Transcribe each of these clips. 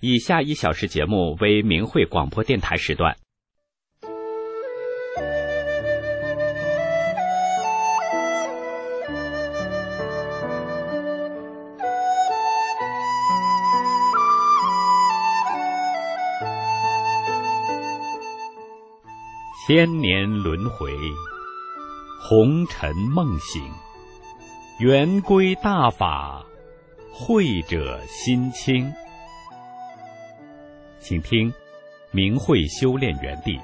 以下1小时节目为明慧广播电台时段。千年轮回，红尘梦醒，圆归大法，慧者心清。请听明慧修炼园地。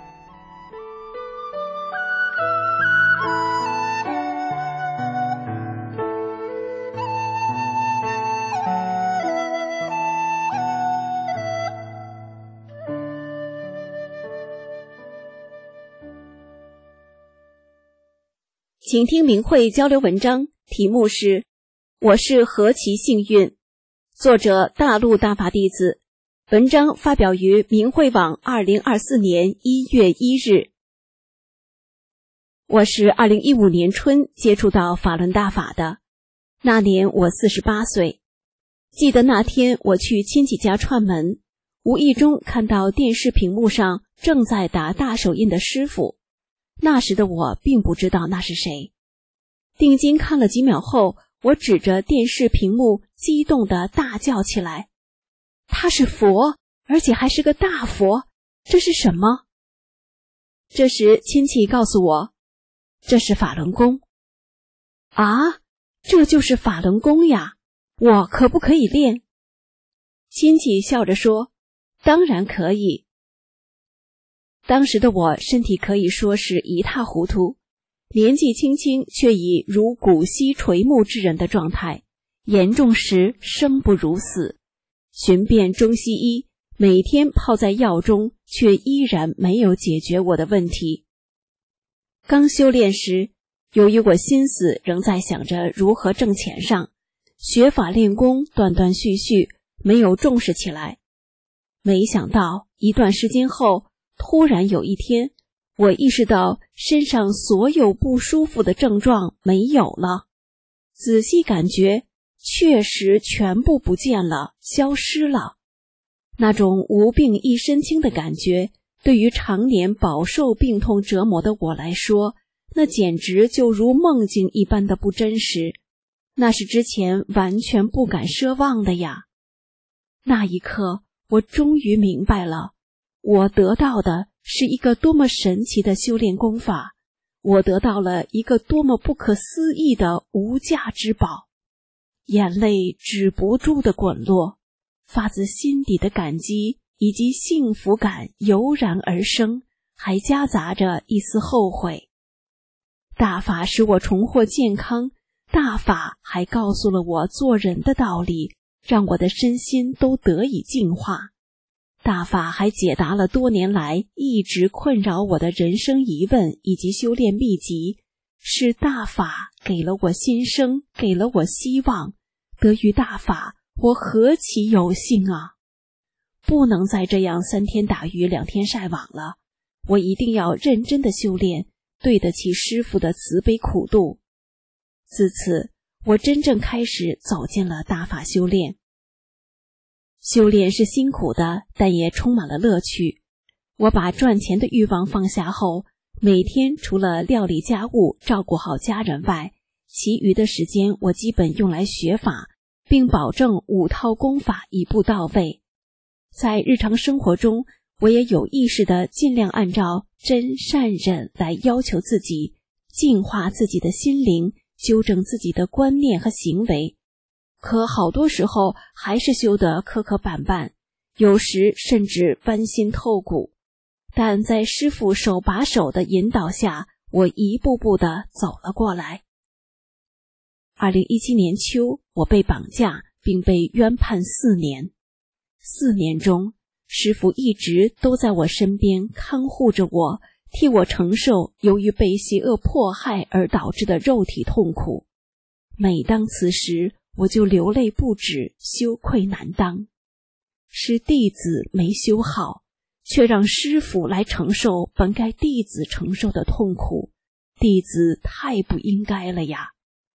请听明慧交流文章，题目是我是何其幸运，作者大陆大法弟子，文章发表于明慧网2024年1月1日。我是2015年春接触到法轮大法的，那年我48岁。记得那天我去亲戚家串门，无意中看到电视屏幕上正在打大手印的师傅，那时的我并不知道那是谁。定睛看了几秒后，我指着电视屏幕激动地大叫起来，他是佛，而且还是个大佛，这是什么？这时亲戚告诉我，这是法轮功。啊，这就是法轮功呀，我可不可以练？亲戚笑着说，当然可以。当时的我身体可以说是一塌糊涂，年纪轻轻却已如骨膝垂木之人的状态，严重时生不如死。寻遍中西医，每天泡在药中，却依然没有解决我的问题。刚修炼时，由于我心思仍在想着如何挣钱上，学法练功断断续续，没有重视起来。没想到一段时间后，突然有一天，我意识到身上所有不舒服的症状没有了，仔细感觉确实全部不见了，消失了。那种无病一身轻的感觉，对于常年饱受病痛折磨的我来说，那简直就如梦境一般的不真实，那是之前完全不敢奢望的呀。那一刻，我终于明白了，我得到的是一个多么神奇的修炼功法，我得到了一个多么不可思议的无价之宝。眼泪止不住的滚落，发自心底的感激以及幸福感油然而生，还夹杂着一丝后悔。大法使我重获健康，大法还告诉了我做人的道理，让我的身心都得以净化。大法还解答了多年来一直困扰我的人生疑问以及修炼秘籍，是大法给了我新生，给了我希望。得于大法，我何其有幸啊！不能再这样3天打鱼2天晒网了，我一定要认真的修炼，对得起师父的慈悲苦度。自此，我真正开始走进了大法修炼。修炼是辛苦的，但也充满了乐趣。我把赚钱的欲望放下后，每天除了料理家务、照顾好家人外，其余的时间我基本用来学法，并保证5套功法一步到位。在日常生活中，我也有意识地尽量按照真善忍来要求自己，净化自己的心灵，纠正自己的观念和行为。可好多时候还是修得磕磕绊绊，有时甚至剜心透骨。但在师父手把手的引导下，我一步步地走了过来。2017年秋，我被绑架并被冤判4年。4年中，师父一直都在我身边看护着我，替我承受由于被邪恶迫害而导致的肉体痛苦。每当此时，我就流泪不止，羞愧难当。是弟子没修好，却让师父来承受本该弟子承受的痛苦，弟子太不应该了呀。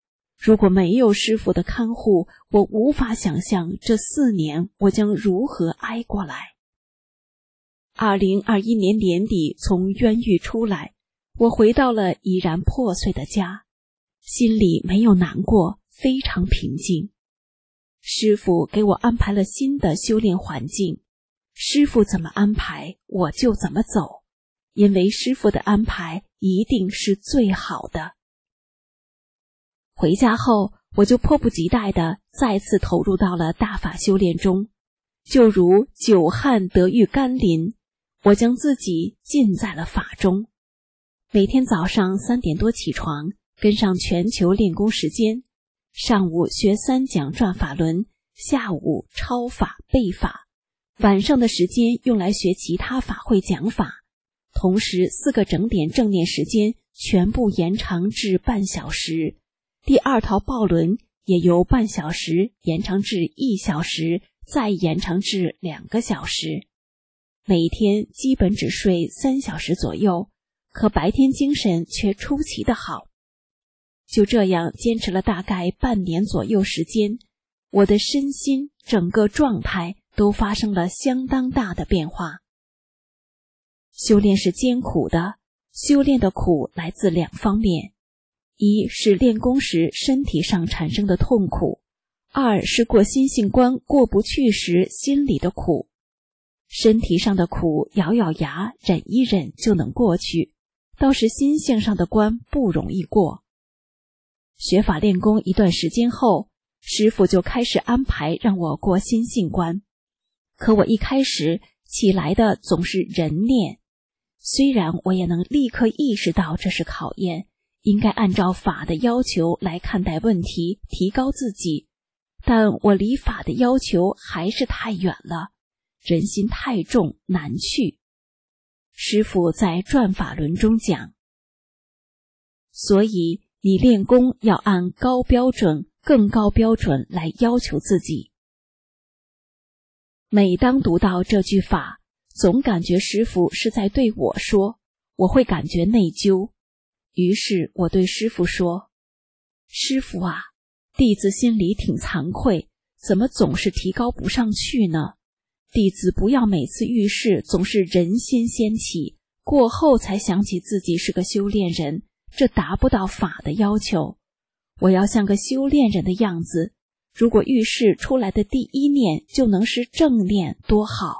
如果没有师父的看护，我无法想象这4年我将如何挨过来。2021年年底从冤狱出来，我回到了已然破碎的家，心里没有难过，非常平静。师父给我安排了新的修炼环境，师父怎么安排，我就怎么走，因为师父的安排一定是最好的。回家后，我就迫不及待地再次投入到了大法修炼中，就如久旱得遇甘霖，我将自己浸在了法中。每天早上3点多起床，跟上全球练功时间，上午学3讲转法轮，下午抄法背法，晚上的时间用来学其他法会讲法，同时4个整点正念时间全部延长至半小时，第2套抱轮也由半小时延长至1小时，再延长至2个小时。每天基本只睡3小时左右，可白天精神却出奇的好。就这样坚持了大概半年左右时间，我的身心整个状态都发生了相当大的变化。修炼是艰苦的，修炼的苦来自2方面，一是练功时身体上产生的痛苦，2是过心性关过不去时心里的苦。身体上的苦咬咬牙忍一忍就能过去，倒是心性上的关不容易过。学法练功一段时间后，师父就开始安排让我过心性关，可我一开始起来的总是人念，虽然我也能立刻意识到这是考验，应该按照法的要求来看待问题，提高自己，但我离法的要求还是太远了，人心太重，难去。师父在转法轮中讲，所以你练功要按高标准、更高标准来要求自己。每当读到这句法，总感觉师父是在对我说，我会感觉内疚。于是我对师父说，师父啊，弟子心里挺惭愧，怎么总是提高不上去呢？弟子不要每次遇事总是人心先起，过后才想起自己是个修炼人，这达不到法的要求。我要像个修炼人的样子，如果遇事出来的第一念就能是正念，多好。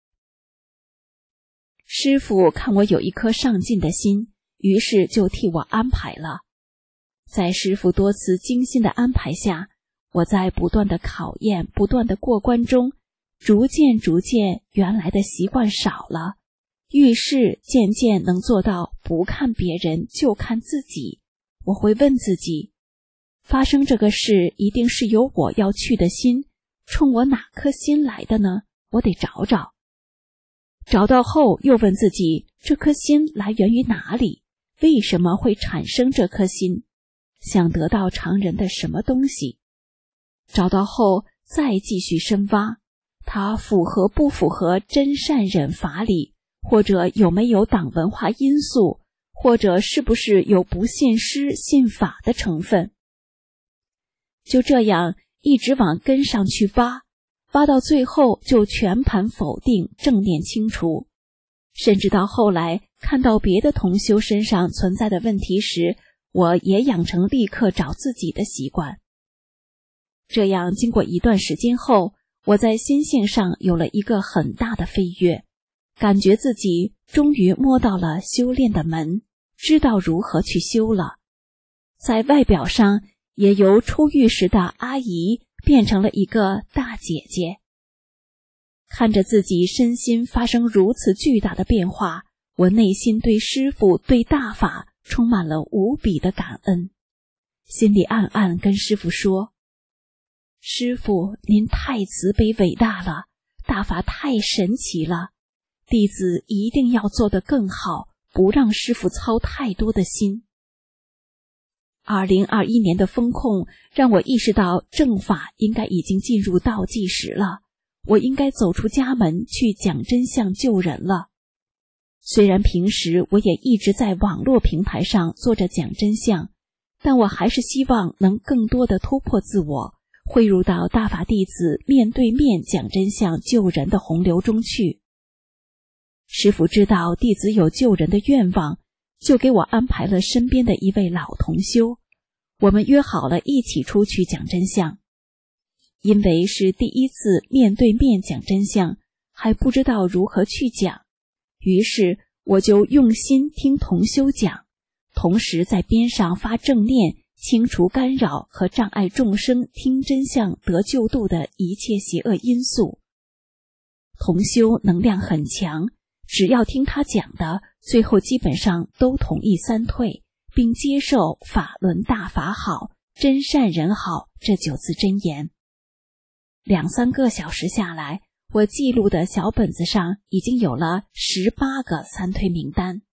师父看我有一颗上进的心，于是就替我安排了。在师父多次精心的安排下，我在不断的考验、不断的过关中，逐渐原来的习惯少了，遇事渐渐能做到不看别人就看自己。我会问自己，发生这个事一定是有我要去的心，冲我哪颗心来的呢？我得找找。找到后又问自己，这颗心来源于哪里？为什么会产生这颗心？想得到常人的什么东西？找到后再继续深挖，它符合不符合真善忍法理，或者有没有党文化因素，或者是不是有不信师信法的成分。就这样一直往根上去挖，挖到最后就全盘否定，正念清除。甚至到后来看到别的同修身上存在的问题时，我也养成立刻找自己的习惯。这样经过一段时间后，我在心性上有了一个很大的飞跃，感觉自己终于摸到了修炼的门，知道如何去修了。在外表上也由出狱时的阿姨变成了一个大姐姐。看着自己身心发生如此巨大的变化，我内心对师父、对大法充满了无比的感恩，心里暗暗跟师父说，师父您太慈悲伟大了，大法太神奇了，弟子一定要做得更好，不让师父操太多的心。2021年的风控让我意识到正法应该已经进入倒计时了，我应该走出家门去讲真相救人了。虽然平时我也一直在网络平台上做着讲真相， 但我还是希望能更多的突破自我，汇入到大法弟子面对面讲真相救人的洪流中去。师父知道弟子有救人的愿望，就给我安排了身边的一位老同修，我们约好了一起出去讲真相。因为是第一次面对面讲真相，还不知道如何去讲，于是我就用心听同修讲，同时在边上发正念，清除干扰和障碍众生听真相得救度的一切邪恶因素。同修能量很强，只要听他讲的，最后基本上都同意三退，并接受法轮大法好，真善人好这9字真言。2-3个小时下来，我记录的小本子上已经有了18个三退名单。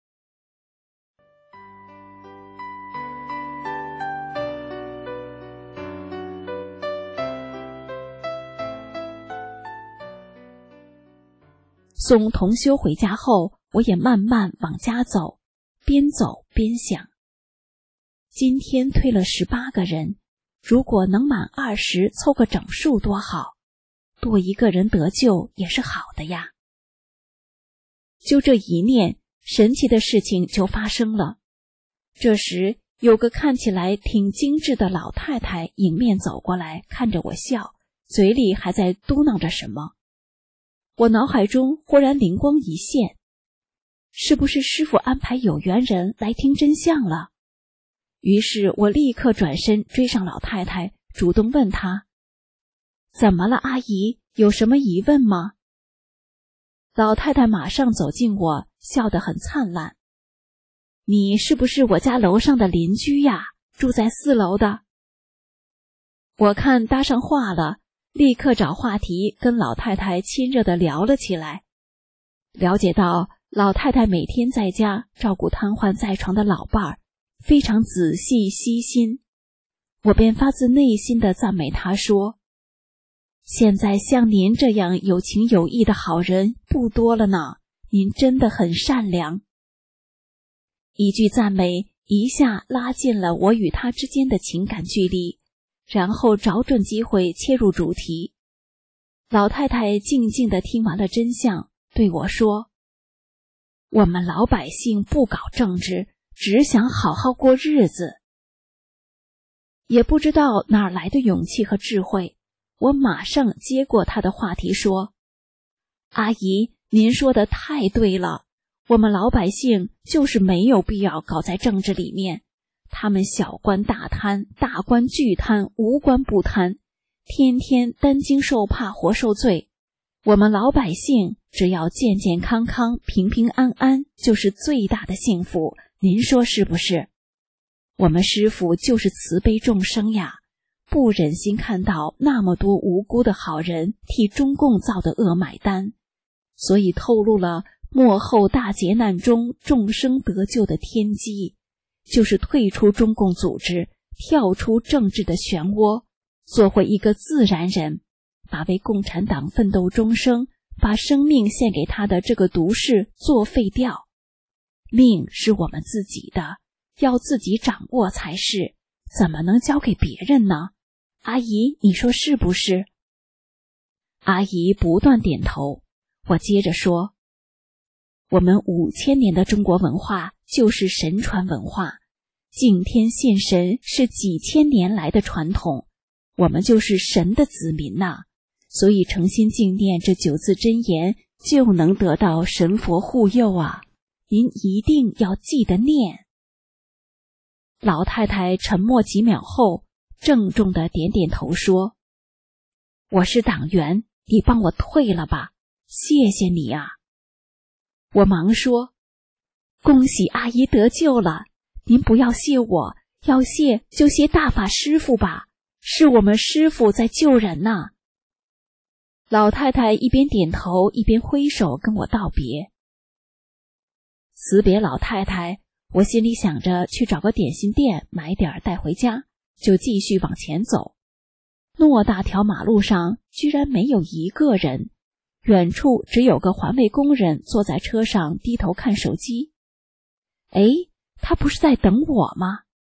送同修回家后，我也慢慢往家走，边走边想，今天推了18个人，如果能满20凑个整数多好，多一个人得救也是好的呀。就这一念，神奇的事情就发生了。这时有个看起来挺精致的老太太迎面走过来，看着我笑，嘴里还在嘟囔着什么。我脑海中忽然灵光一现，是不是师父安排有缘人来听真相了？于是我立刻转身追上老太太，主动问她：怎么了，阿姨？有什么疑问吗？老太太马上走近我，笑得很灿烂。你是不是我家楼上的邻居呀？住在4楼的。我看搭上话了，立刻找话题跟老太太亲热地聊了起来。了解到老太太每天在家照顾瘫痪在床的老伴儿，非常仔细细心，我便发自内心地赞美她说：现在像您这样有情有义的好人不多了呢，您真的很善良。一句赞美一下拉近了我与他之间的情感距离，然后找准机会切入主题。老太太静静地听完了真相，对我说：我们老百姓不搞政治，只想好好过日子。也不知道哪儿来的勇气和智慧，我马上接过她的话题说：阿姨，您说的太对了，我们老百姓就是没有必要搞在政治里面，他们小官大贪，大官巨贪，无官不贪，天天担惊受怕，活受罪。我们老百姓只要健健康康，平平安安，就是最大的幸福，您说是不是？我们师父就是慈悲众生呀，不忍心看到那么多无辜的好人替中共造的恶买单，所以透露了末后大劫难中众生得救的天机，就是退出中共组织，跳出政治的漩涡，做回一个自然人，把为共产党奋斗终生，把生命献给他的这个毒誓作废掉。命是我们自己的，要自己掌握才是，怎么能交给别人呢？阿姨，你说是不是？阿姨不断点头。我接着说，我们5000年的中国文化就是神传文化，敬天信神是几千年来的传统，我们就是神的子民呐，所以诚心敬念这9字真言，就能得到神佛护佑啊！您一定要记得念。老太太沉默几秒后，郑重地点点头说：我是党员，你帮我退了吧，谢谢你啊。我忙说：恭喜阿姨得救了，您不要谢我，要谢就谢大法师父吧，是我们师父在救人呐。老太太一边点头一边挥手跟我道别。辞别老太太，我心里想着去找个点心店买点带回家，就继续往前走。偌大条马路上居然没有一个人，远处只有个环卫工人坐在车上低头看手机。他不是在等我吗？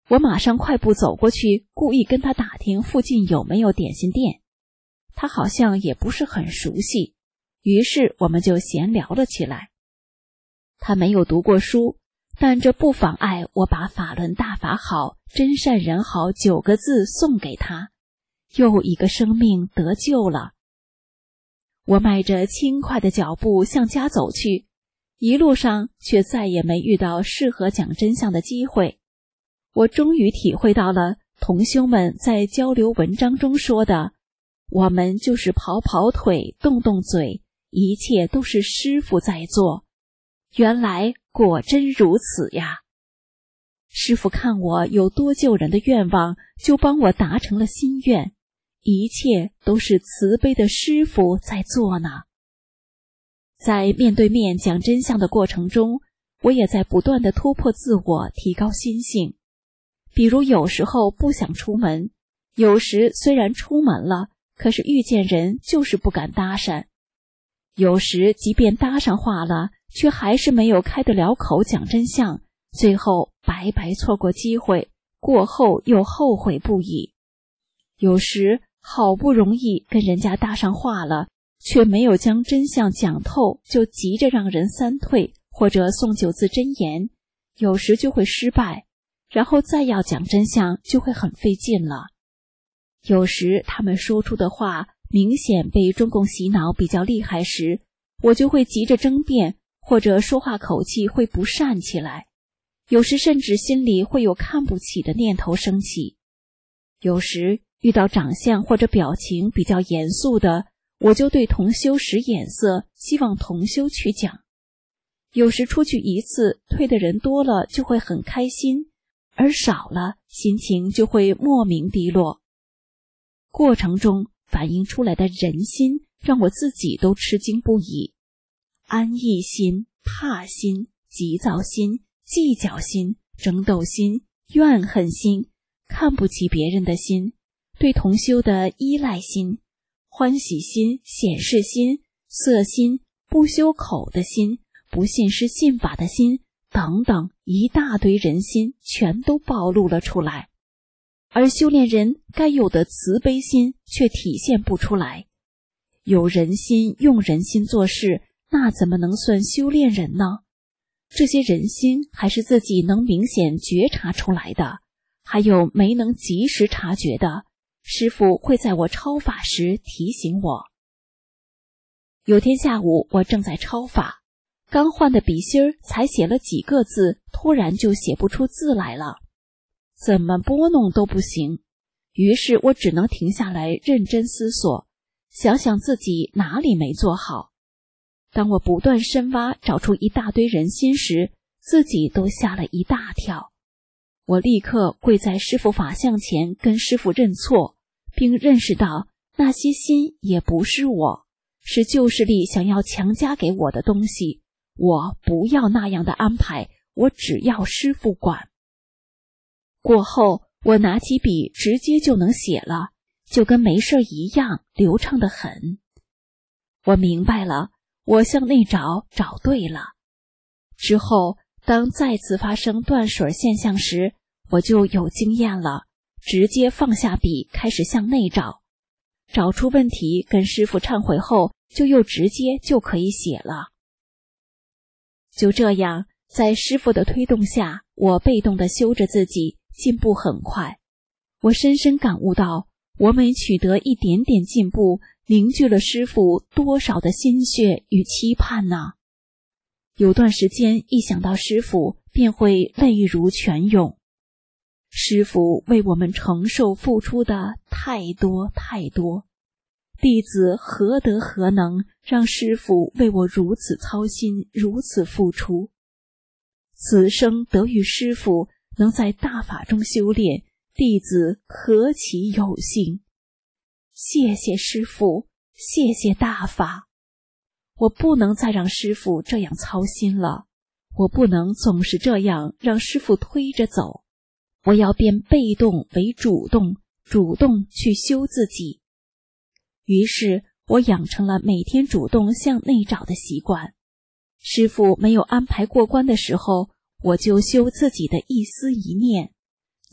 我马上快步走过去，故意跟他打听附近有没有点心店。他好像也不是很熟悉，于是我们就闲聊了起来。他没有读过书，但这不妨碍我把法轮大法好，真善人好9个字送给他，又一个生命得救了。我迈着轻快的脚步向家走去，一路上却再也没遇到适合讲真相的机会。我终于体会到了同修们在交流文章中说的，我们就是跑跑腿，动动嘴，一切都是师父在做。原来果真如此呀！师父看我有多救人的愿望，就帮我达成了心愿，一切都是慈悲的师父在做呢。在面对面讲真相的过程中，我也在不断地突破自我，提高心性。比如有时候不想出门，有时虽然出门了，可是遇见人就是不敢搭讪。有时即便搭上话了，却还是没有开得了口讲真相，最后白白错过机会，过后又后悔不已。有时好不容易跟人家搭上话了，却没有将真相讲透，就急着让人三退或者诵9字真言，有时就会失败，然后再要讲真相就会很费劲了。有时他们说出的话明显被中共洗脑比较厉害时，我就会急着争辩，或者说话口气会不善起来，有时甚至心里会有看不起的念头升起。有时遇到长相或者表情比较严肃的，我就对同修使眼色，希望同修去讲。有时出去一次，退的人多了就会很开心，而少了，心情就会莫名低落。过程中反映出来的人心让我自己都吃惊不已，安逸心、怕心、急躁心、计较心、争斗心、怨恨心、看不起别人的心、对同修的依赖心、欢喜心、显示心、色心、不修口的心、不信施信法的心等等，一大堆人心全都暴露了出来。而修炼人该有的慈悲心却体现不出来。有人心用人心做事，那怎么能算修炼人呢？这些人心还是自己能明显觉察出来的，还有没能及时察觉的，师父会在我抄法时提醒我。有天下午我正在抄法，刚换的笔芯儿才写了几个字，突然就写不出字来了，怎么拨弄都不行。于是我只能停下来认真思索，想想自己哪里没做好。当我不断深挖找出一大堆人心时，自己都吓了一大跳。我立刻跪在师父法像前跟师父认错，并认识到那些心也不是我，是旧势力想要强加给我的东西，我不要那样的安排，我只要师父管。过后我拿起笔直接就能写了，就跟没事一样，流畅得很。我明白了，我向内找对了。之后当再次发生断水现象时，我就有经验了，直接放下笔开始向内找，找出问题跟师父忏悔后，就又直接就可以写了。就这样，在师父的推动下，我被动地修着自己，进步很快。我深深感悟到，我每取得一点点进步，凝聚了师父多少的心血与期盼呢？有段时间一想到师父，便会泪如泉涌。师父为我们承受付出的太多太多，弟子何德何能让师父为我如此操心，如此付出？此生得遇师父，能在大法中修炼，弟子何其有幸！谢谢师父，谢谢大法。我不能再让师父这样操心了，我不能总是这样让师父推着走，我要变被动为主动，主动去修自己。于是我养成了每天主动向内找的习惯。师父没有安排过关的时候，我就修自己的一思一念，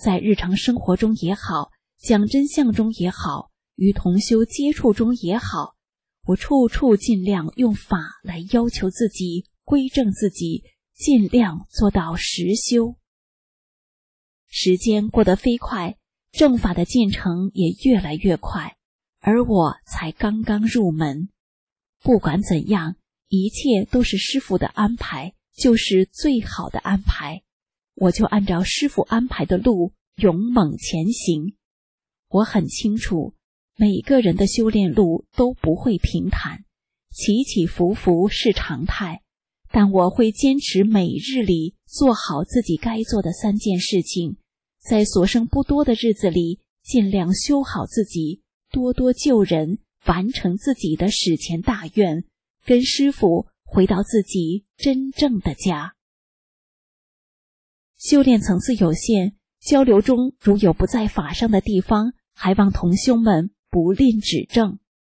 在日常生活中也好，讲真相中也好，与同修接触中也好，我处处尽量用法来要求自己，规正自己，尽量做到实修。时间过得飞快，正法的进程也越来越快，而我才刚刚入门。不管怎样，一切都是师父的安排，就是最好的安排。我就按照师父安排的路勇猛前行。我很清楚，每个人的修炼路都不会平坦，起起伏伏是常态，但我会坚持每日里做好自己该做的3件事情，在所剩不多的日子里尽量修好自己，多多救人，完成自己的史前大愿，跟师父回到自己真正的家。修炼层次有限，交流中如有不在法上的地方，还望同修们不吝指正。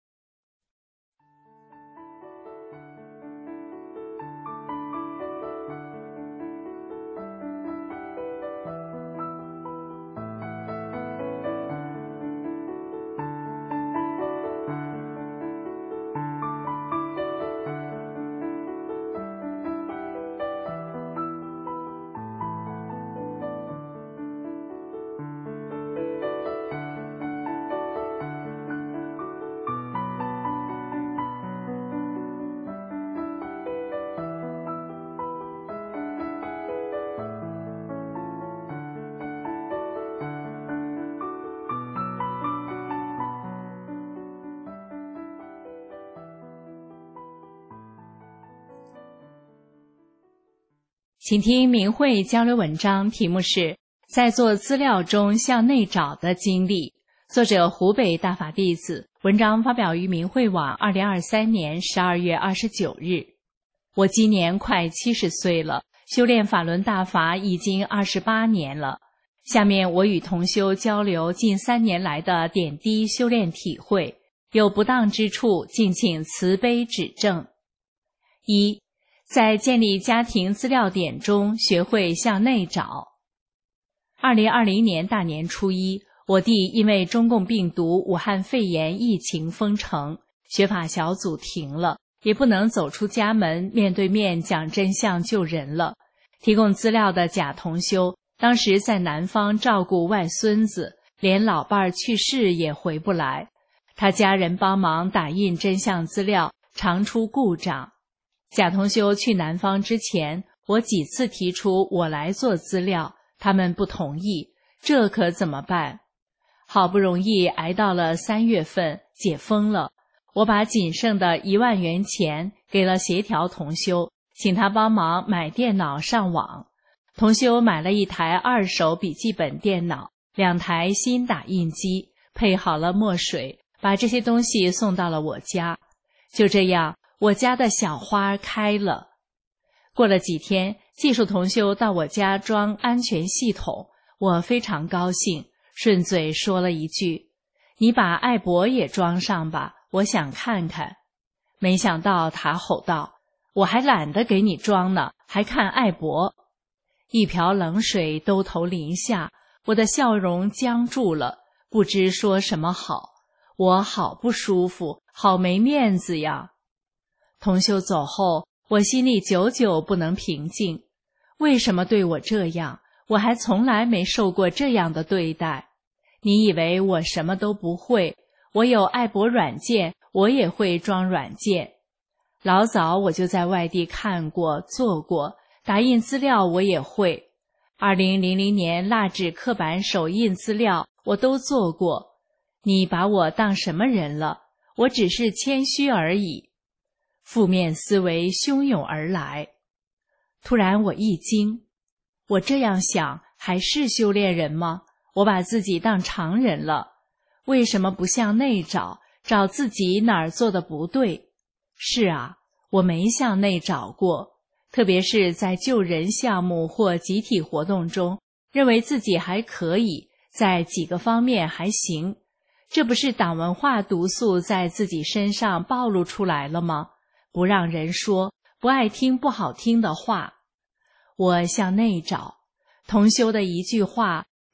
请听明慧交流文章，题目是在做资料中向内找的经历，作者湖北大法弟子，文章发表于明慧网2023年12月29日。我今年快70岁了，修炼法轮大法已经28年了。下面我与同修交流近3年来的点滴修炼体会，有不当之处，敬请慈悲指正。1，在建立家庭资料点中学会向内找。2020年大年初一，我弟因为中共病毒武汉肺炎疫情封城，学法小组停了，也不能走出家门面对面讲真相救人了。提供资料的贾同修当时在南方照顾外孙子，连老伴儿去世也回不来，他家人帮忙打印真相资料，常出故障。贾同修去南方之前，我几次提出我来做资料，他们不同意，这可怎么办？好不容易挨到了3月份，解封了，我把仅剩的1万元钱给了协调同修，请他帮忙买电脑上网。同修买了1台2手笔记本电脑，2台新打印机，配好了墨水，把这些东西送到了我家。就这样，我家的小花开了。过了几天，技术同修到我家装安全系统，我非常高兴，顺嘴说了一句：“你把爱博也装上吧，我想看看。”没想到他吼道：“我还懒得给你装呢，还看爱博。”一瓢冷水兜头淋下，我的笑容僵住了，不知说什么好。我好不舒服，好没面子呀。同修走后，我心里久久不能平静。为什么对我这样？我还从来没受过这样的对待。你以为我什么都不会？我有爱博软件，我也会装软件。老早我就在外地看过做过，打印资料我也会。2000年蜡纸刻板手印资料我都做过。你把我当什么人了？我只是谦虚而已。负面思维汹涌而来。突然我一惊，我这样想还是修炼人吗？我把自己当常人了。为什么不向内找，找自己哪儿做的不对？是啊，我没向内找过，特别是在救人项目或集体活动中，认为自己还可以，在几个方面还行。这不是党文化毒素在自己身上暴露出来了吗？不让人说，不爱听不好听的话。我向内找，同修的一句话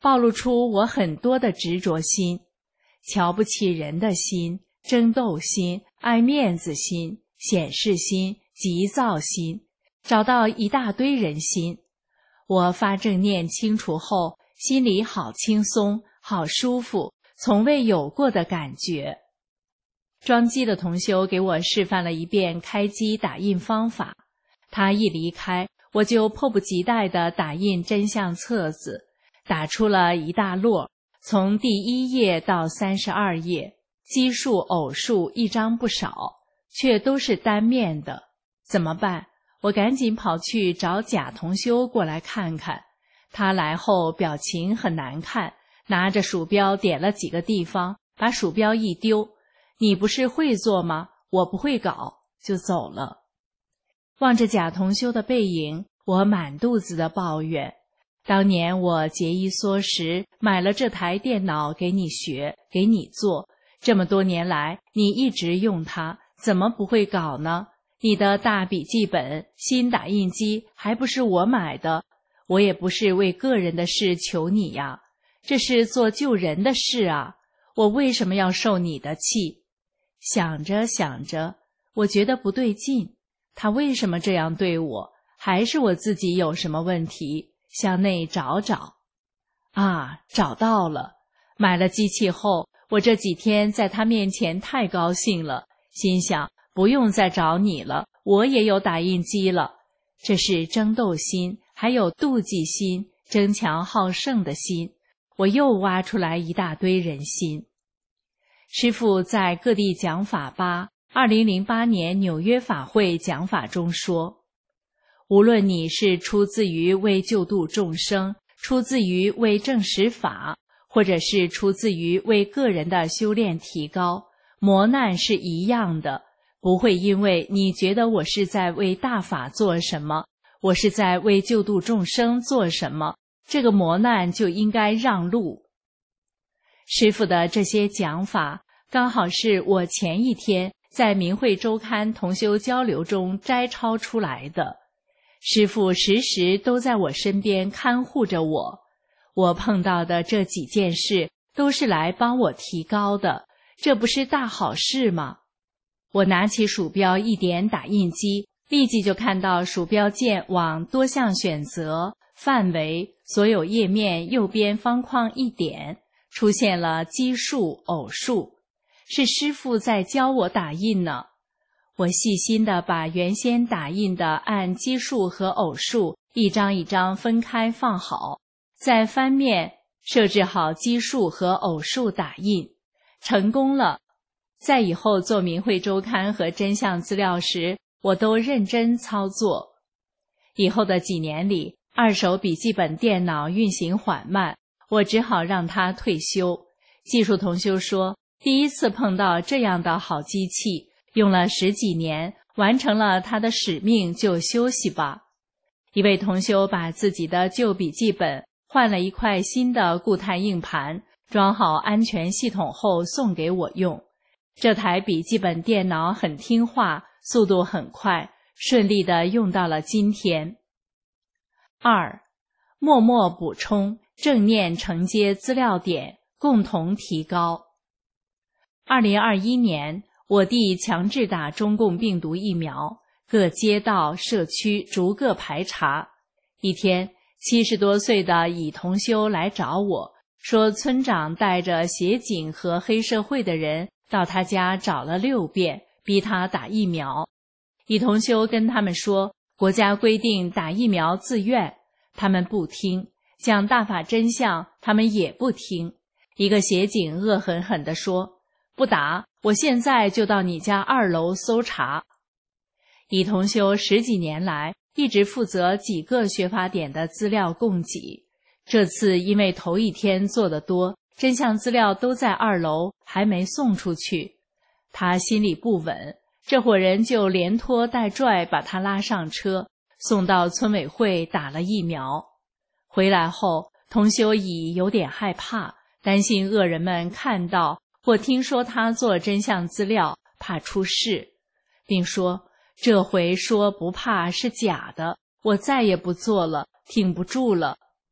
暴露出我很多的执着心，瞧不起人的心，争斗心，爱面子心，显示心，急躁心，找到一大堆人心。我发正念清除后，心里好轻松，好舒服，从未有过的感觉。装机的同修给我示范了一遍开机打印方法，他一离开，我就迫不及待地打印真相册子，打出了一大摞，从第1页到32页，奇数偶数一张不少，却都是单面的。怎么办？我赶紧跑去找贾同修过来看看。他来后表情很难看，拿着鼠标点了几个地方，把鼠标一丢，你不是会做吗？我不会搞，就走了。望着贾同修的背影，我满肚子的抱怨。当年我节衣缩食，买了这台电脑给你学，给你做，这么多年来你一直用它，怎么不会搞呢？你的大笔记本、新打印机还不是我买的，我也不是为个人的事求你呀，这是做救人的事啊，我为什么要受你的气？想着想着，我觉得不对劲，他为什么这样对我？还是我自己有什么问题？向内找找。啊，找到了！买了机器后，我这几天在他面前太高兴了，心想不用再找你了，我也有打印机了。这是争斗心，还有妒忌心，争强好胜的心。我又挖出来一大堆人心。师父在各地讲法吧2008年纽约法会讲法中说，无论你是出自于为救度众生，出自于为证实法，或者是出自于为个人的修炼提高，磨难是一样的，不会因为你觉得我是在为大法做什么，我是在为救度众生做什么，这个磨难就应该让路。师父的这些讲法刚好是我前一天在明慧周刊同修交流中摘抄出来的。师父时时都在我身边看护着我，我碰到的这几件事都是来帮我提高的，这不是大好事吗？我拿起鼠标一点打印机，立即就看到鼠标键往多项选择、范围、所有页面右边方框一点，出现了奇数、偶数，是师父在教我打印呢。我细心地把原先打印的按奇数和偶数一张一张分开放好，再翻面设置好奇数和偶数打印，成功了。在以后做明慧周刊和真相资料时，我都认真操作。以后的几年里，二手笔记本电脑运行缓慢，我只好让它退休。技术同修说，第一次碰到这样的好机器，用了10几年，完成了他的使命就休息吧。一位同修把自己的旧笔记本换了一块新的固态硬盘，装好安全系统后送给我用。这台笔记本电脑很听话，速度很快，顺利地用到了今天。2. 默默补充，正念承接资料点，共同提高。2021年我地强制打中共病毒疫苗，各街道社区逐个排查。一天70多岁的乙同修来找我，说村长带着协警和黑社会的人到他家找了6遍，逼他打疫苗。乙同修跟他们说，国家规定打疫苗自愿，他们不听，讲大法真相他们也不听。一个协警恶狠狠地说，不打，我现在就到你家2楼搜查。乙同修10几年来一直负责几个学法点的资料供给，这次因为头一天做得多，真相资料都在2楼，还没送出去。他心里不稳，这伙人就连拖带拽把他拉上车，送到村委会打了疫苗。回来后，同修乙有点害怕，担心恶人们看到或听说他做真相资料，怕出事，并说这回说不怕是假的，我再也不做了，挺不住了。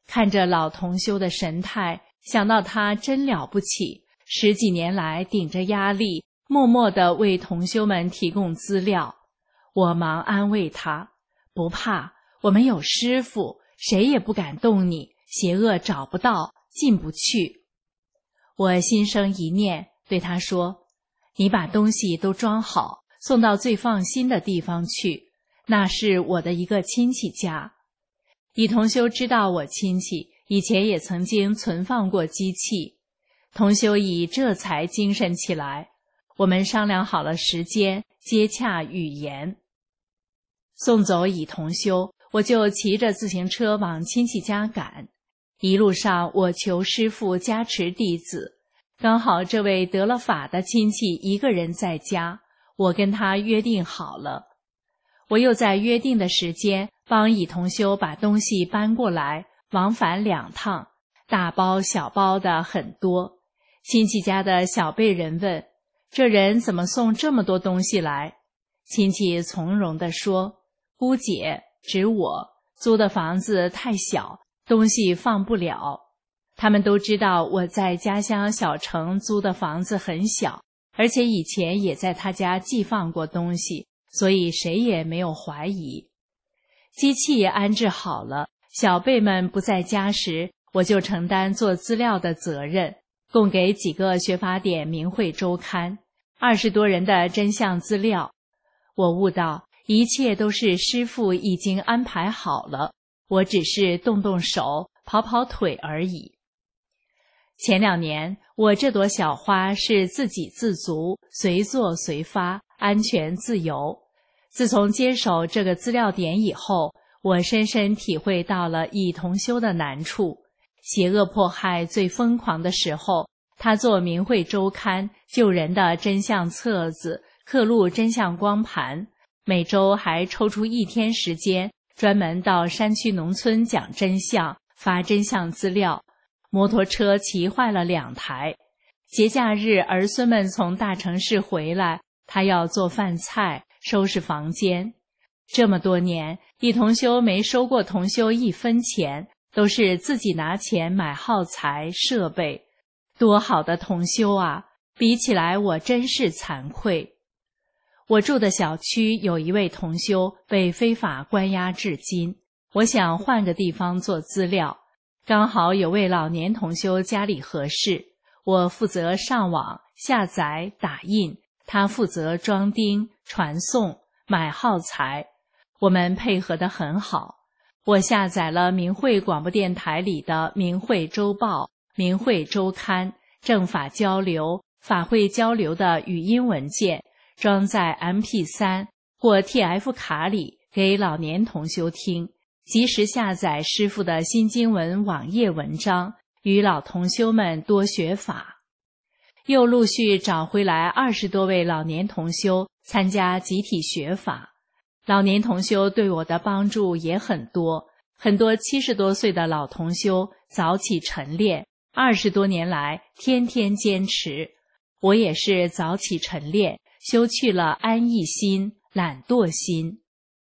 看着老同修的神态，想到他真了不起，10几年来顶着压力，默默地为同修们提供资料。我忙安慰他，不怕，我们有师父，谁也不敢动你，邪恶找不到，进不去。我心生一念，对他说，你把东西都装好，送到最放心的地方去，那是我的一个亲戚家。乙同修知道我亲戚以前也曾经存放过机器，同修乙这才精神起来。我们商量好了时间，接洽语言。送走乙同修，我就骑着自行车往亲戚家赶。一路上我求师父加持弟子，刚好这位得了法的亲戚一个人在家，我跟他约定好了。我又在约定的时间帮乙同修把东西搬过来，往返2趟，大包小包的很多。亲戚家的小辈人问，这人怎么送这么多东西来？亲戚从容地说，姑姐，指我，租的房子太小，东西放不了。他们都知道我在家乡小城租的房子很小，而且以前也在他家寄放过东西，所以谁也没有怀疑。机器安置好了，小辈们不在家时，我就承担做资料的责任，供给几个学法典明慧周刊，20多人的真相资料。我悟到一切都是师父已经安排好了，我只是动动手，跑跑腿而已。前2年，我这朵小花是自给自足，随做随发，安全自由。自从接手这个资料点以后，我深深体会到了乙同修的难处。邪恶迫害最疯狂的时候，他做明慧周刊救人的真相册子，刻录真相光盘，每周还抽出1天时间，专门到山区农村讲真相，发真相资料。摩托车骑坏了2台。节假日儿孙们从大城市回来，他要做饭菜，收拾房间。这么多年，乙同修没收过同修1分钱，都是自己拿钱买耗材设备。多好的同修啊，比起来我真是惭愧。我住的小区有一位同修被非法关押至今，我想换个地方做资料。刚好有位老年同修家里合适，我负责上网下载打印，他负责装订传送买耗材，我们配合得很好。我下载了明慧广播电台里的明慧周报、明慧周刊、正法交流、法会交流的语音文件，装在 MP3 或 TF 卡里给老年同修听，及时下载师父的新经文网页文章，与老同修们多学法。又陆续找回来20多位老年同修参加集体学法。老年同修对我的帮助也很多，很多70多岁的老同修早起晨练，20多年来天天坚持。我也是早起晨练，修去了安逸心、懒惰心。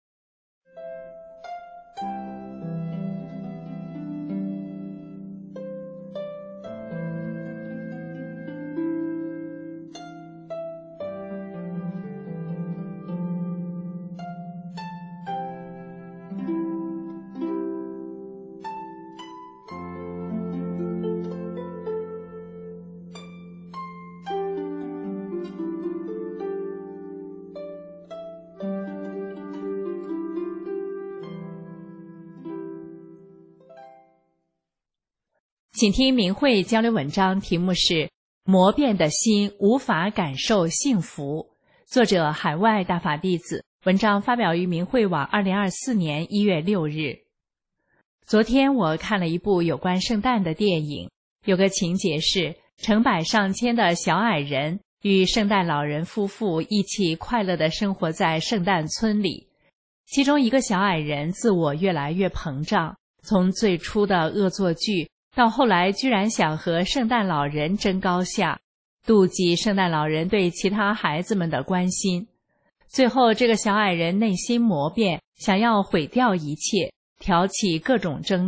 请听明慧交流文章，题目是魔变的心无法感受幸福，作者海外大法弟子，文章发表于明慧网2024年1月6日。昨天我看了一部有关圣诞的电影，有个情节是成百上千的小矮人与圣诞老人夫妇一起快乐地生活在圣诞村里。其中一个小矮人自我越来越膨胀，从最初的恶作剧到后来居然想和圣诞老人争高下，妒忌圣诞老人对其他孩子们的关心。最后这个小矮人内心魔变，想要毁掉一切，挑起各种争斗，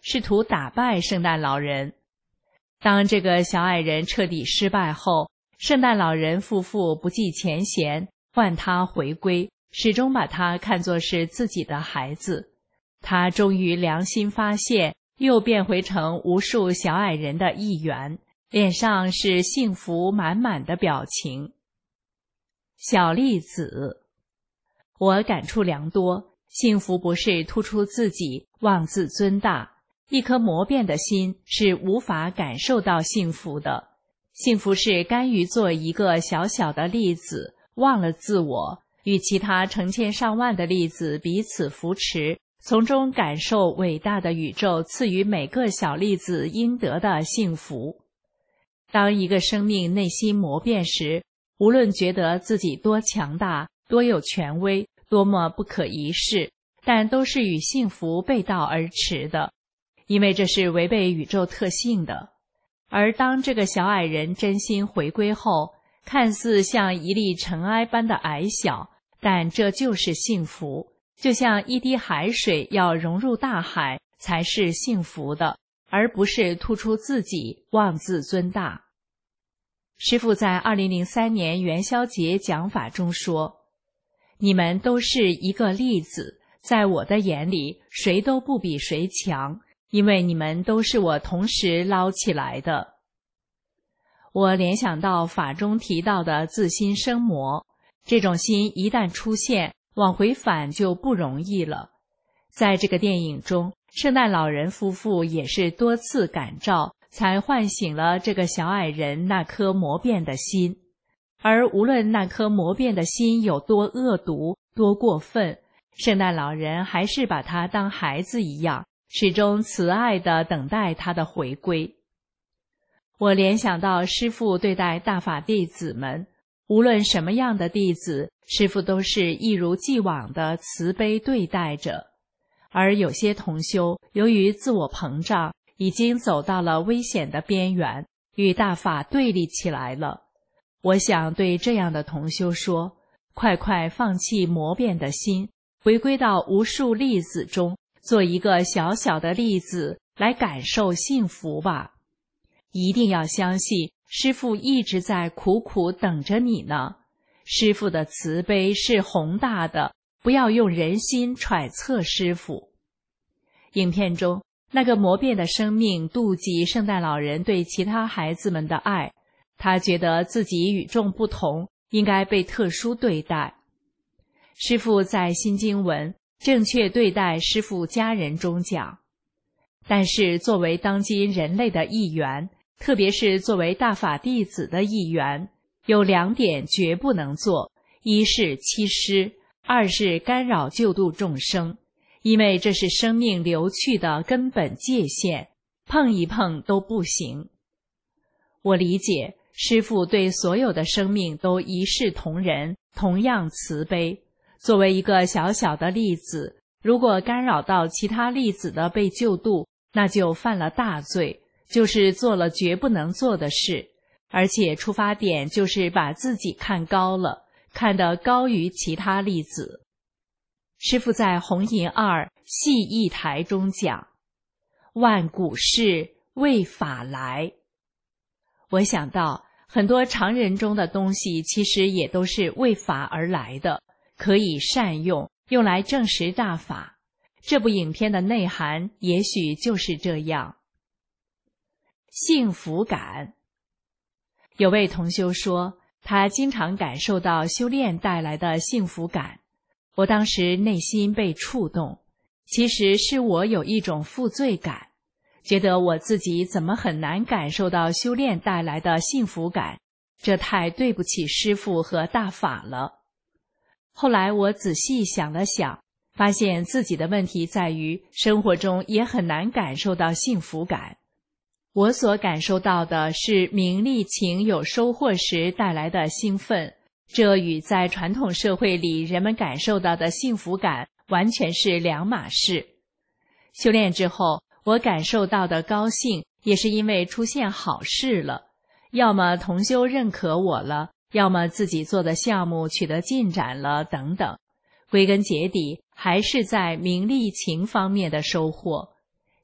试图打败圣诞老人。当这个小矮人彻底失败后，圣诞老人夫妇不计前嫌，唤他回归，始终把他看作是自己的孩子。他终于良心发现，又变回成无数小矮人的一员，脸上是幸福满满的表情。小粒子，我感触良多。幸福不是突出自己，妄自尊大。一颗魔变的心是无法感受到幸福的。幸福是甘于做一个小小的粒子，忘了自我，与其他成千上万的粒子彼此扶持，从中感受伟大的宇宙赐予每个小粒子应得的幸福。当一个生命内心魔变时，无论觉得自己多强大，多有权威，多么不可一世，但都是与幸福背道而驰的，因为这是违背宇宙特性的。而当这个小矮人真心回归后，看似像一粒尘埃般的矮小，但这就是幸福。就像一滴海水要融入大海才是幸福的，而不是突出自己，妄自尊大。师父在2003年元宵节讲法中说，你们都是一个粒子，在我的眼里，谁都不比谁强，因为你们都是我同时捞起来的。我联想到法中提到的自心生魔，这种心一旦出现，往回返就不容易了。在这个电影中，圣诞老人夫妇也是多次感召，才唤醒了这个小矮人那颗魔变的心。而无论那颗魔变的心有多恶毒，多过分，圣诞老人还是把他当孩子一样，始终慈爱地等待他的回归。我联想到师父对待大法弟子们，无论什么样的弟子，师父都是一如既往的慈悲对待着。而有些同修由于自我膨胀，已经走到了危险的边缘，与大法对立起来了。我想对这样的同修说，快快放弃魔变的心，回归到无数粒子中，做一个小小的粒子，来感受幸福吧。一定要相信，师父一直在苦苦等着你呢。师父的慈悲是宏大的，不要用人心揣测师父。影片中，那个魔变的生命妒忌圣诞老人对其他孩子们的爱，他觉得自己与众不同，应该被特殊对待。师父在新经文正确对待师父家人中讲，但是作为当今人类的一员，特别是作为大法弟子的一员，有2点绝不能做，一是欺师，二是干扰救度众生，因为这是生命流去的根本界限，碰一碰都不行。我理解师父对所有的生命都一视同仁，同样慈悲。作为一个小小的粒子，如果干扰到其他粒子的被救度，那就犯了大罪，就是做了绝不能做的事，而且出发点就是把自己看高了，看得高于其他粒子。师父在红银2系义台中讲，万古事为法来。我想到很多常人中的东西其实也都是为法而来的，可以善用，用来证实大法。这部影片的内涵也许就是这样。幸福感。有位同修说，他经常感受到修炼带来的幸福感。我当时内心被触动，其实是我有一种负罪感，觉得我自己怎么很难感受到修炼带来的幸福感，这太对不起师父和大法了。后来我仔细想了想，发现自己的问题在于生活中也很难感受到幸福感。我所感受到的是名利情有收获时带来的兴奋，这与在传统社会里人们感受到的幸福感完全是两码事。修炼之后，我感受到的高兴也是因为出现好事了，要么同修认可我了，要么自己做的项目取得进展了等等。归根结底还是在名利情方面的收获。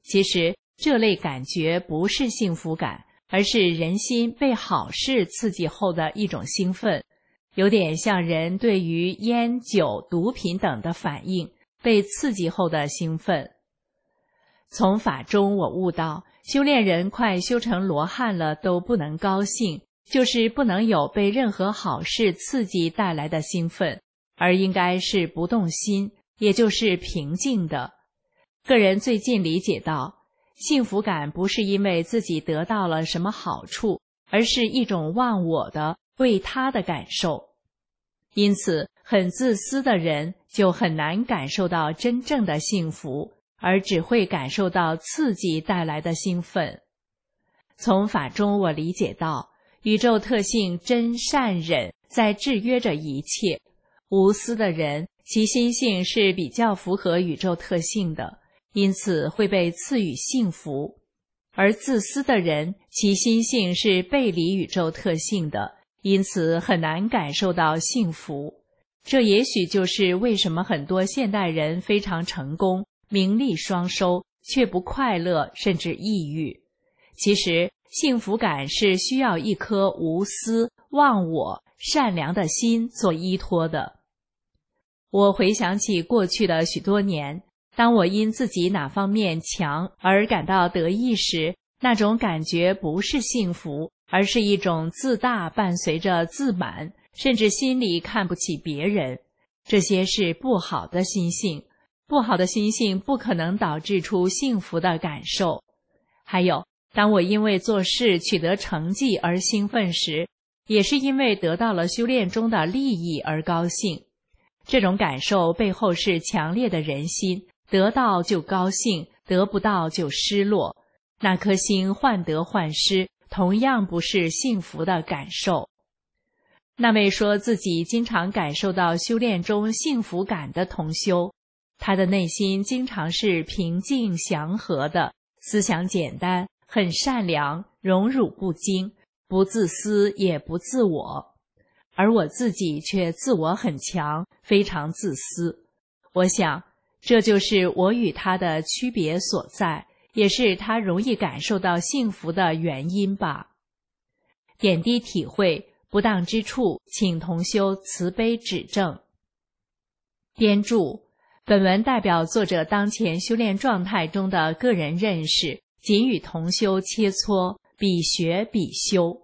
其实这类感觉不是幸福感，而是人心被好事刺激后的一种兴奋，有点像人对于烟、酒、毒品等的反应，被刺激后的兴奋。从法中我悟到，修炼人快修成罗汉了都不能高兴，就是不能有被任何好事刺激带来的兴奋，而应该是不动心，也就是平静的。个人最近理解到，幸福感不是因为自己得到了什么好处，而是一种忘我的为他的感受。因此很自私的人就很难感受到真正的幸福，而只会感受到刺激带来的兴奋。从法中我理解到，宇宙特性真善忍在制约着一切。无私的人，其心性是比较符合宇宙特性的，因此会被赐予幸福；而自私的人，其心性是背离宇宙特性的，因此很难感受到幸福。这也许就是为什么很多现代人非常成功，名利双收，却不快乐，甚至抑郁。其实幸福感是需要一颗无私、忘我、善良的心做依托的。我回想起过去的许多年，当我因自己哪方面强而感到得意时，那种感觉不是幸福，而是一种自大伴随着自满，甚至心里看不起别人。这些是不好的心性，不好的心性不可能导致出幸福的感受。还有，当我因为做事取得成绩而兴奋时，也是因为得到了修炼中的利益而高兴。这种感受背后是强烈的人心，得到就高兴，得不到就失落。那颗心患得患失，同样不是幸福的感受。那位说自己经常感受到修炼中幸福感的同修，他的内心经常是平静祥和的，思想简单，很善良，荣辱不惊，不自私也不自我。而我自己却自我很强，非常自私。我想，这就是我与他的区别所在，也是他容易感受到幸福的原因吧。点滴体会，不当之处，请同修慈悲指正。编注：本文代表作者当前修炼状态中的个人认识，仅与同修切磋，比学比修。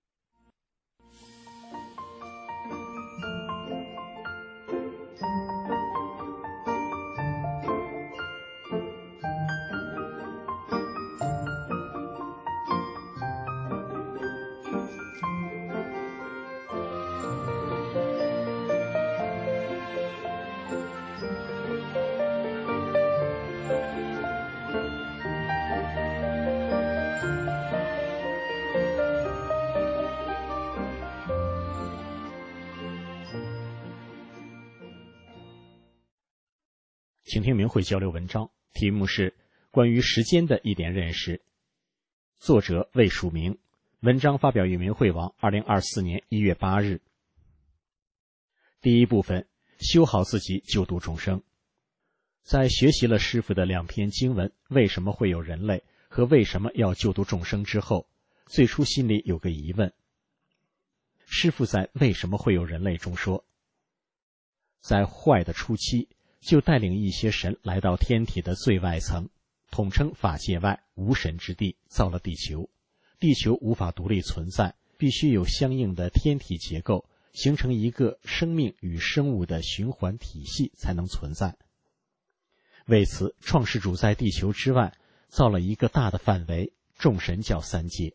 请听明慧交流文章，题目是关于时间的一点认识，作者未署名，文章发表于明慧网2024年1月8日。第一部分，修好自己，救度众生。在学习了师父的2篇经文，为什么会有人类和为什么要救度众生之后，最初心里有个疑问。师父在为什么会有人类中说，在坏的初期，就带领一些神来到天体的最外层，统称法界外无神之地，造了地球。地球无法独立存在，必须有相应的天体结构，形成一个生命与生物的循环体系才能存在。为此，创世主在地球之外造了一个大的范围，众神叫三界。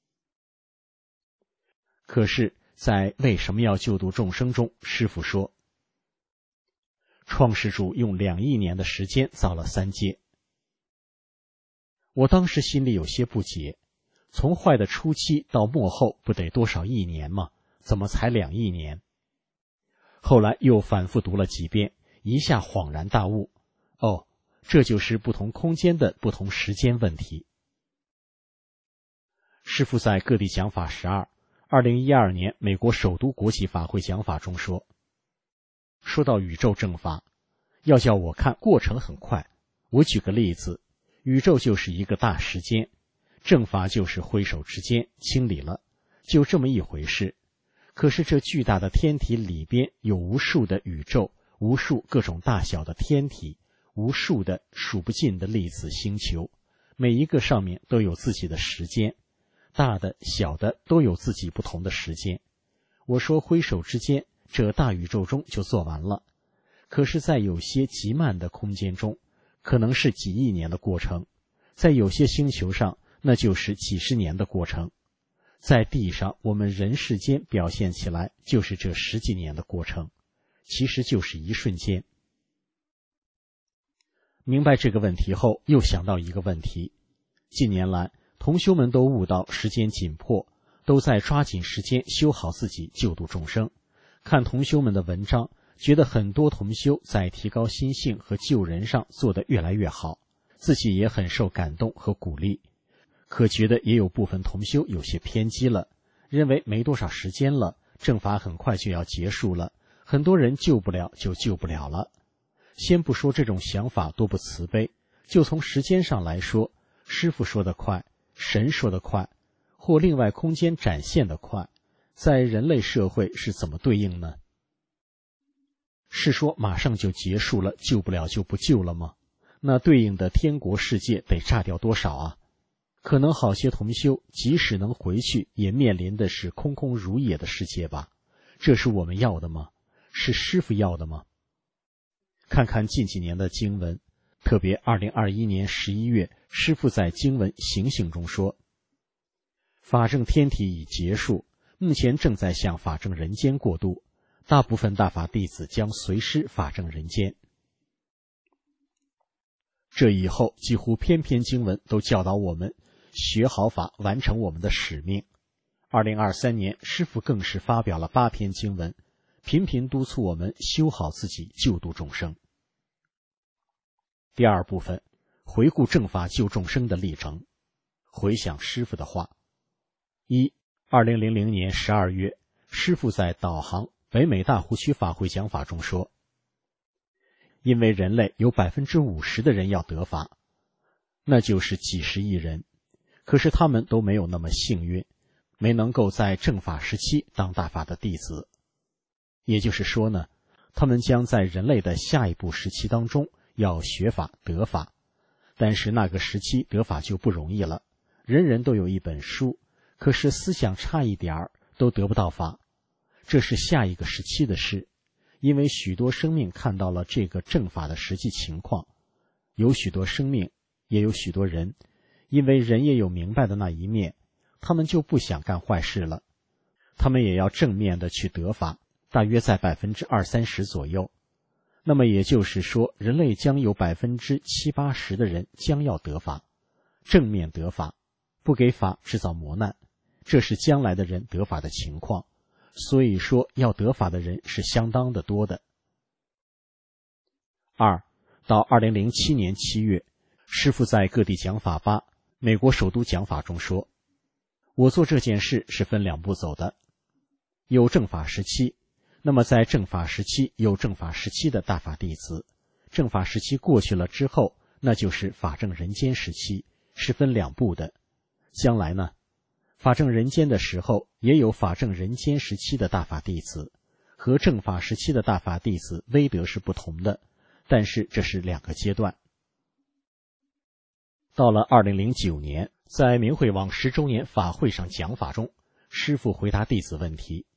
可是在为什么要救度众生中，师父说，创世主用2亿年的时间造了三界。我当时心里有些不解，从坏的初期到末后不得多少亿年吗？怎么才2亿年？后来又反复读了几遍，一下恍然大悟，哦，这就是不同空间的不同时间问题。师父在各地讲法12 2012年美国首都国际法会讲法中说到宇宙正法，要叫我看过程很快。我举个例子， 宇宙就是一个大时间，正法就是挥手之间清理了，就这么一回事。可是这巨大的天体里边有无数的宇宙，无数各种大小的天体，无数的数不尽的粒子星球，每一个上面都有自己的时间，大的小的都有自己不同的时间。我说挥手之间，这大宇宙中就做完了。可是在有些极慢的空间中，可能是几亿年的过程，在有些星球上，那就是几十年的过程。在地上，我们人世间表现起来就是这十几年的过程，其实就是一瞬间。明白这个问题后，又想到一个问题：近年来，同修们都悟到时间紧迫，都在抓紧时间修好自己，救度众生。看同修们的文章，觉得很多同修在提高心性和救人上做得越来越好，自己也很受感动和鼓励。可觉得也有部分同修有些偏激了，认为没多少时间了，正法很快就要结束了，很多人救不了就救不了了。先不说这种想法多不慈悲，就从时间上来说，师父说得快，神说得快，或另外空间展现得快，在人类社会是怎么对应呢？是说马上就结束了，救不了就不救了吗？那对应的天国世界得炸掉多少啊？可能好些同修即使能回去，也面临的是空空如也的世界吧？这是我们要的吗？是师父要的吗？看看近几年的经文，特别2021年11月，师父在经文行性中说，法正天体已结束，目前正在向法正人间过渡，大部分大法弟子将随师法正人间。这以后几乎篇篇经文都教导我们学好法，完成我们的使命。2023年，师父更是发表了8篇经文，频频督促我们修好自己，救度众生。第二部分，回顾正法救众生的历程，回想师父的话。2000年12月，师父在导航北美大湖区法会讲法中说，因为人类有 50% 的人要得法，那就是几十亿人，可是他们都没有那么幸运，没能够在正法时期当大法的弟子。也就是说呢，他们将在人类的下一步时期当中要学法得法，但是那个时期得法就不容易了，人人都有一本书，可是思想差一点儿都得不到法。这是下一个时期的事，因为许多生命看到了这个正法的实际情况，有许多生命，也有许多人，因为人也有明白的那一面，他们就不想干坏事了，他们也要正面的去得法，大约在20-30%左右。那么也就是说，人类将有70-80%的人将要得法，正面得法，不给法制造磨难，这是将来的人得法的情况。所以说，要得法的人是相当的多的。到2007年7月，师父在各地讲法吧，美国首都讲法中说，我做这件事是分2步走的，有正法时期，那么在正法时期有正法时期的大法弟子，正法时期过去了之后，那就是法正人间时期，是分2步的。将来呢，法正人间的时候也有法正人间时期的大法弟子，和正法时期的大法弟子威德是不同的，但是这是2个阶段。到了2009年，在明慧网10周年法会上讲法中，师父回答弟子问题。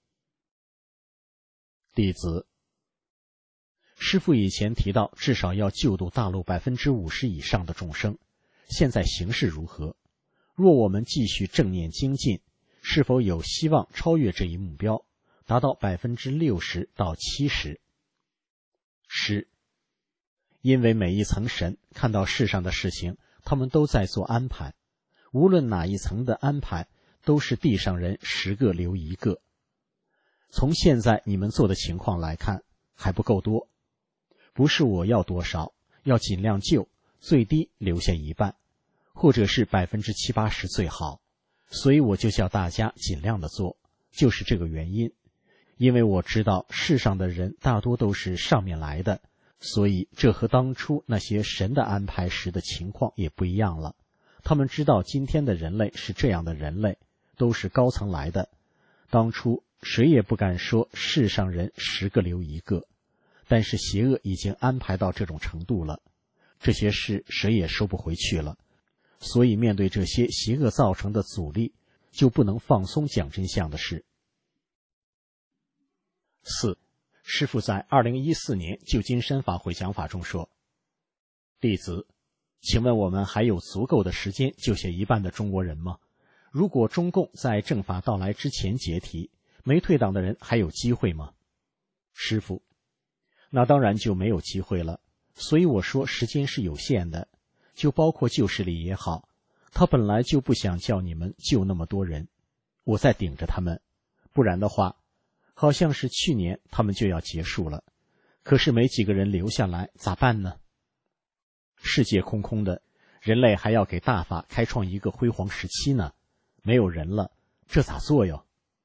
弟子：师父以前提到至少要救度大陆50%以上的众生，现在形势如何？若我们继续正念精进，是否有希望超越这一目标，达到60%-70%？师：因为每一层神看到世上的事情，他们都在做安排，无论哪一层的安排，都是地上人10个留1个。从现在你们做的情况来看，还不够多。不是我要多少，要尽量救，最低留下1半，或者是70-80%最好。所以我就叫大家尽量的做，就是这个原因。因为我知道世上的人大多都是上面来的， 所以这和当初那些神的安排时的情况也不一样了。他们知道今天的人类是这样的人类，都是高层来的。当初谁也不敢说世上人10个留1个，但是邪恶已经安排到这种程度了，这些事谁也收不回去了。所以面对这些邪恶造成的阻力，就不能放松讲真相的事。4. 师父在2014年旧金山法会讲法中说：弟子，请问我们还有足够的时间救下一半的中国人吗？如果中共在正法到来之前解体，没退党的人还有机会吗？师父：那当然就没有机会了。所以我说时间是有限的，就包括旧势力也好，他本来就不想叫你们救那么多人，我在顶着他们，不然的话好像是去年他们就要结束了，可是没几个人留下来，咋办呢？世界空空的，人类还要给大法开创一个辉煌时期呢，没有人了，这咋做哟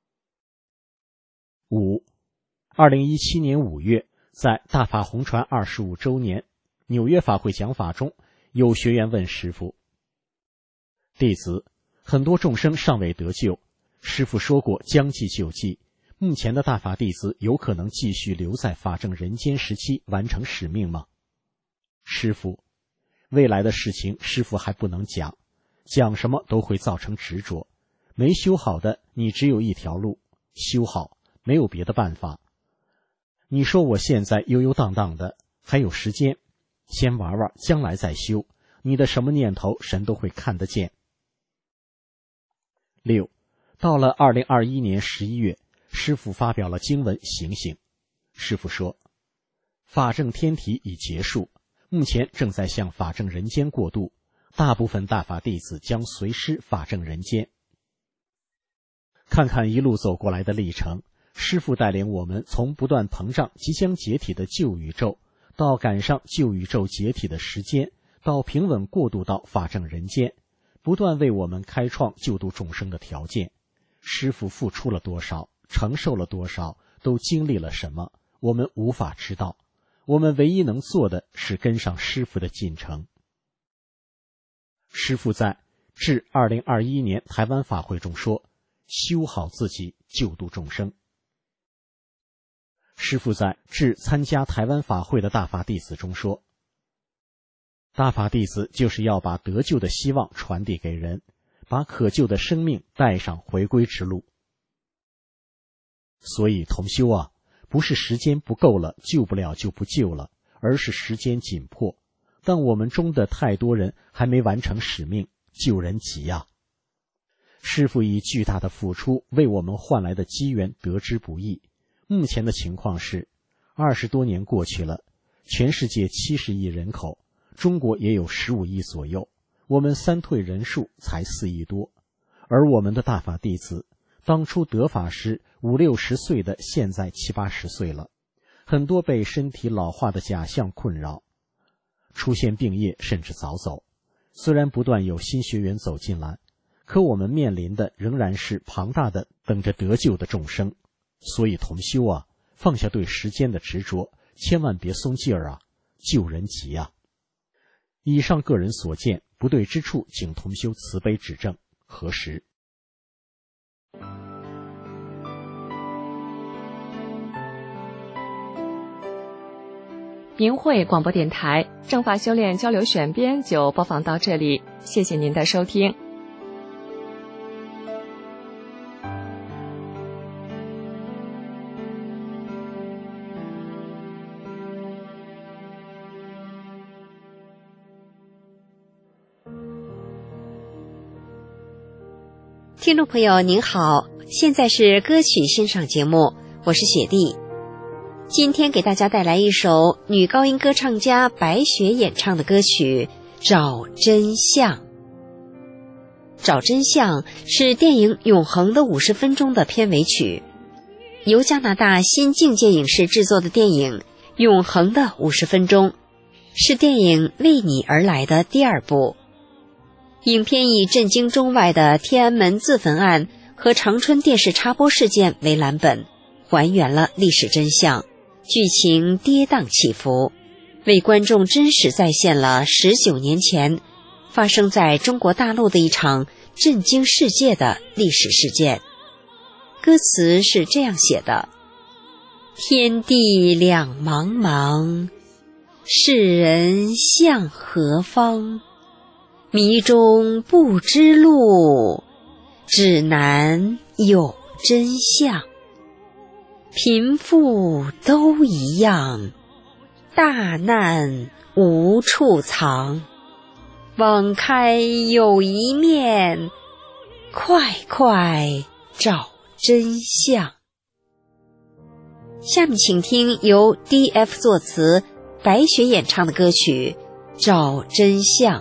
？5. 2017年5月，在大法红传25周年纽约法会讲法中，有学员问师父：弟子，很多众生尚未得救，师父说过将济救济，目前的大法弟子有可能继续留在法正人间时期完成使命吗？师父：未来的事情师父还不能讲，讲什么都会造成执着，没修好的你只有一条路，修好，没有别的办法。你说我现在悠悠荡荡的，还有时间，先玩玩，将来再修，你的什么念头神都会看得见。6. 到了2021年11月，师父发表了经文醒醒。师父说，法正天体已结束，目前正在向法正人间过渡，大部分大法弟子将随师法正人间。看看一路走过来的历程，师父带领我们从不断膨胀即将解体的旧宇宙，到赶上旧宇宙解体的时间，到平稳过渡到法正人间，不断为我们开创救度众生的条件。师父付出了多少，承受了多少，都经历了什么，我们无法知道。我们唯一能做的是跟上师父的进程。师父在致2021年台湾法会中说，修好自己，救度众生。师父在致参加台湾法会的大法弟子中说，大法弟子就是要把得救的希望传递给人，把可救的生命带上回归之路。所以同修啊，不是时间不够了，救不了就不救了，而是时间紧迫。但我们中的太多人还没完成使命，救人急啊！师父以巨大的付出为我们换来的机缘得之不易。目前的情况是，20多年过去了，全世界70亿人口，中国也有15亿左右，我们三退人数才4亿多，而我们的大法弟子当初得法时50、60岁的，现在70、80岁了，很多被身体老化的假象困扰，出现病业甚至早走。虽然不断有新学员走进来，可我们面临的仍然是庞大的等着得救的众生。所以同修啊，放下对时间的执着，千万别松劲儿啊，救人急啊！以上个人所见，不对之处，请同修慈悲指正，核实。 明慧广播电台正法修炼交流选编就播放到这里，谢谢您的收听。 听众朋友您好，现在是歌曲欣赏节目，我是雪莉。今天给大家带来一首女高音歌唱家白雪演唱的歌曲《找真相》。找真相是电影《永恒的50分钟》的片尾曲，由加拿大新境界影视制作的电影《永恒的50分钟》，是电影《为你而来》的第2部。影片以震惊中外的天安门自焚案和长春电视插播事件为蓝本，还原了历史真相，剧情跌宕起伏， 为观众真实再现了19年前发生在中国大陆的一场震惊世界的历史事件。歌词是这样写的：天地两茫茫，世人向何方？迷中不知路，指南有真相。贫富都一样，大难无处藏。网开有一面，快快找真相。下面请听由 D.F 作词，白雪演唱的歌曲《找真相》。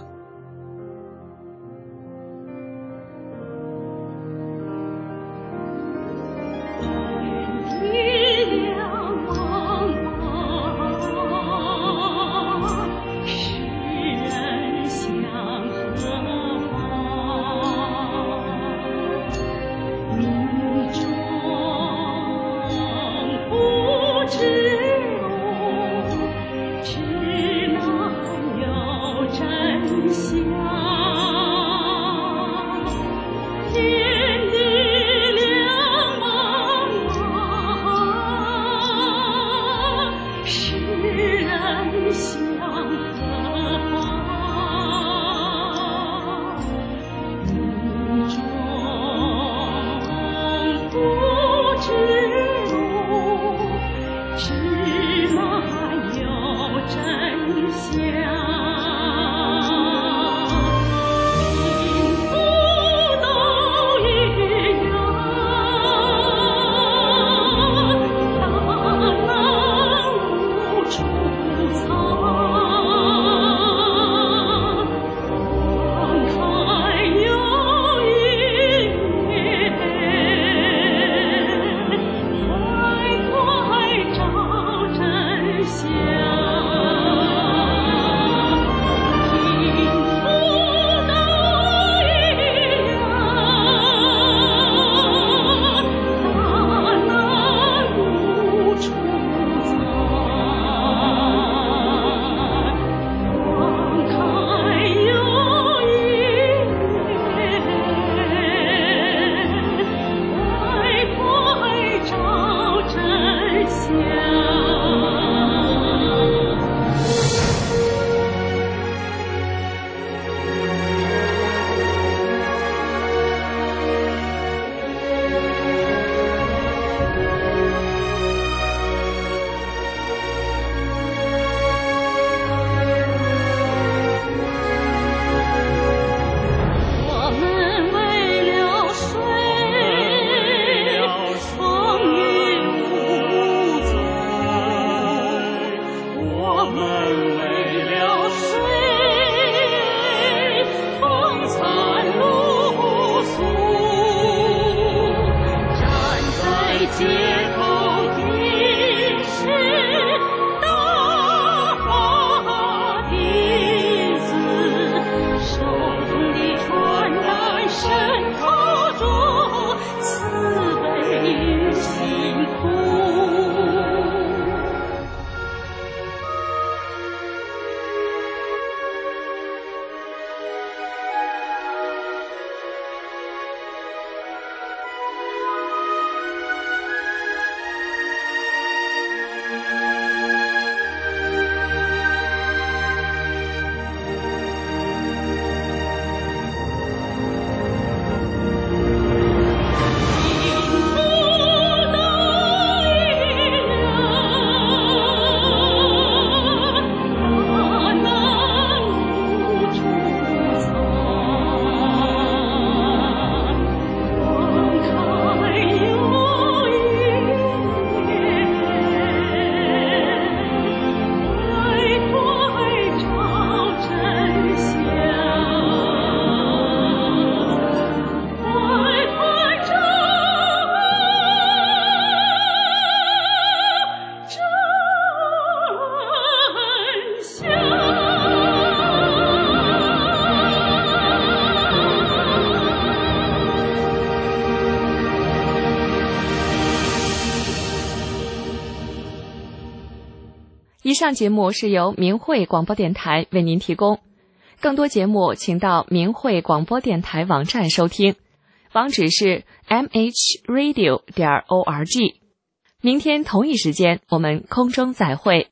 上节目是由明慧广播电台为您提供，更多节目请到明慧广播电台网站收听，网址是 mhradio.org。明天同一时间我们空中再会。